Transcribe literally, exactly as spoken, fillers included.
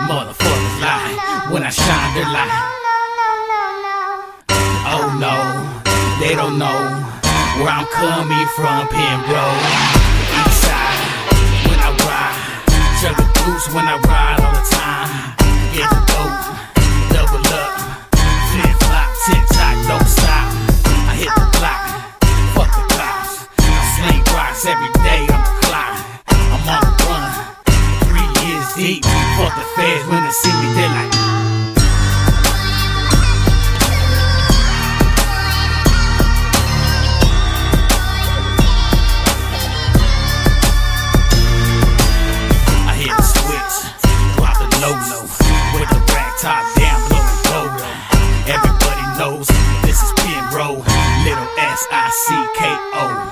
Motherfuckers lie when I shine their light. Oh no, they don't know where I'm coming from, Pembroke. East side when I ride, chug a goose when I ride all the time. Get the dope, double up, flip flop, tick tock, don't stop. I hit the block, fuck the cops. I sling rocks every day on the clock. I'm on the run, three years deep. Fuck the feds when they see me, they like. With the rack top down, blowing gold. Everybody knows this is Pembroke, little S I C K O.